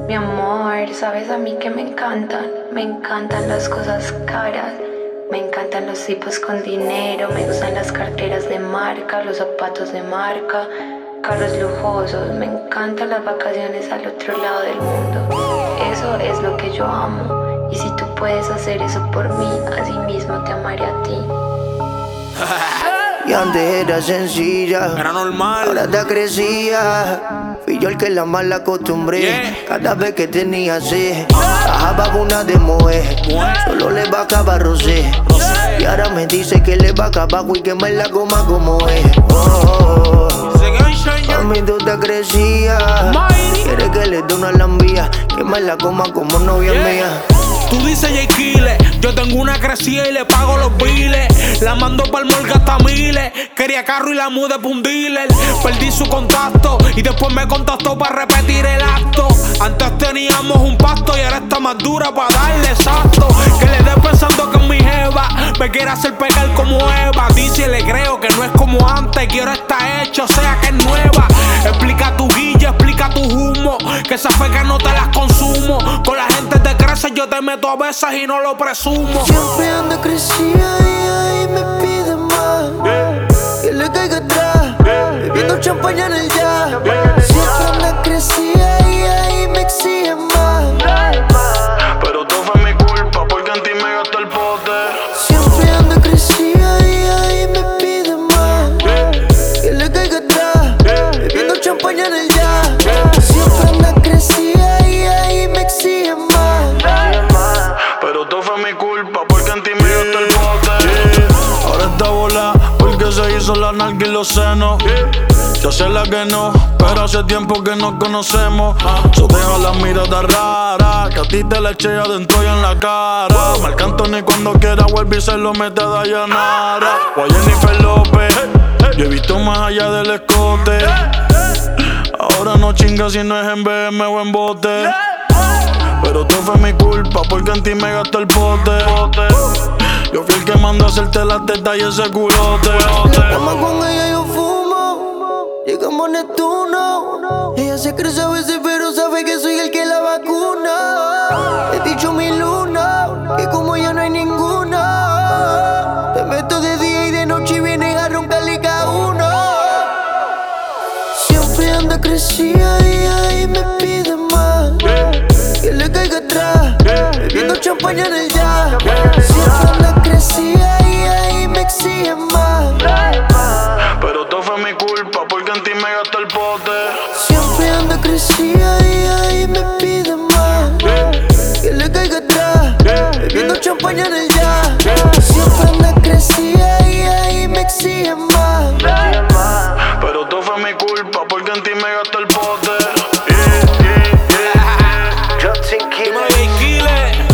Mi amor, sabes a mí que me encantan las cosas caras, me encantan los tipos con dinero, me gustan las carteras de marca, los zapatos de marca, carros lujosos, me encantan las vacaciones al otro lado del mundo. Eso es lo que yo amo, y si tú puedes hacer eso por mí, así mismo te amaré a ti. Y antes era sencilla, era normal, ahora te crecía. Fui yo el que la mal acostumbré. Cada vez que tenía sed, bajaba una de moe, solo le bajaba rosé. Y ahora me dice que le baja abajo y que me la coma como es. Mami, tú te crecías. Quiere que le dé una lambía, que me la coma como novia mía. Tú dices J. Killer, yo tengo una crecida y le pago los biles. La mando pa'l morgue hasta miles. Quería carro y la mudé pa' un dealer. Perdí su contacto y después me contactó para repetir el acto. Antes teníamos un pacto y ahora está más dura para darle exacto. Que le dé pensando que es mi jeva, me quiere hacer pegar como Eva. Dice le creo que no es como antes, quiero está hecho, o sea que es nueva. Explica tu guilla, explica tu humo, que esa feca no te las consumo. Con la gente te crece, yo te meto a veces y no lo presumo. Siempre ando crecida y me pide más, que le caiga atrás, bebiendo champaña en el jazz. Siempre ando crecida y me exige más, pero todo fue mi culpa porque en ti me gastó el pote. siempre ando crecida y me pide más, que le caiga atrás, bebiendo champaña en el jazz. Siempre ando crecida y me exige más, pero todo fue mi culpa porque en ti me gastó el pote. Ahora está bola porque se hizo la nalga y los senos. Yo sé la que no, pero hace tiempo que nos conocemos. So deja la mirada rara, que a ti te la eché adentro y en la cara. Marc Anthony cuando quiera vuelve y se lo mete a Dayanara o a Jennifer López. Yo he visto más allá del escote. Ahora no chinga si no es en BM o en bote. Pero todo fue mi culpa porque en ti me gastó el pote. Yo fui el que mandó a hacerte la teta y ese culote. la cama con ella yo fumo, llegamos a Neptuno. Ella se crece a veces pero sabe que soy el que la vacuna. He dicho mi luna, que como ella no hay ninguna. Te meto de día y de noche y vienes a roncarle cada uno. Siempre anda crecida y me pide más, que le caiga atrás, bebiendo champaña en el jazz. Siempre anda crecida y me exige más, pero todo fue mi culpa porque en ti me gastó el pote. siempre anda crecida y me pide más, que le caiga atrás, bebiendo champaña en el jazz. Siempre anda crecida y me exige más, pero todo fue mi culpa porque en ti me gastó el pote. Dímelo J. Killer,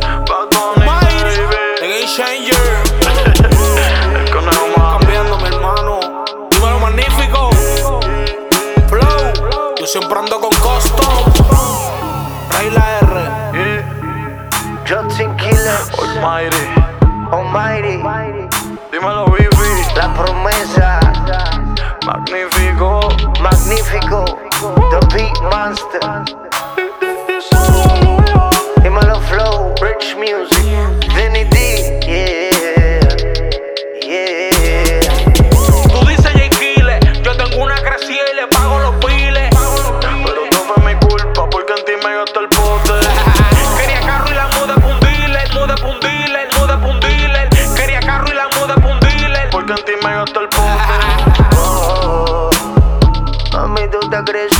The Game Changer. El conejo más Cambiando mi hermano. Dímelo Magnífico, Flow. Yo siempre ando con Custom. Trae la R. Justin Killer, Almighty. Almighty, Dímelo Bibi, La Promesa, magnífico. Magnífico, The Beat Monster. Dímelo Flow, Rich Music, Vinny D, yeah. Tú dices J. Killer, yo tengo una crecida y le pago los biles. Pero todo fue mi culpa porque en ti me gastó el pote. Quería carro y la mudé pa' un dealer, mudé pa' un dealer, mudé pa' un dealer. Quería carro y la mudé pa' un dealer. Porque en ti me gastó el pote. Mami, tú te crees